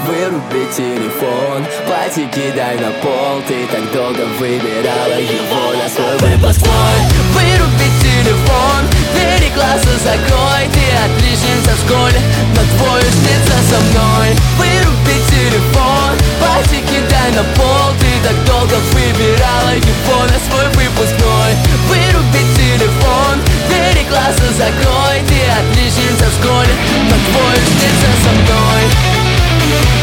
выруби телефон, платье кидай на пол. Ты так долго выбирала его на свой выпускной.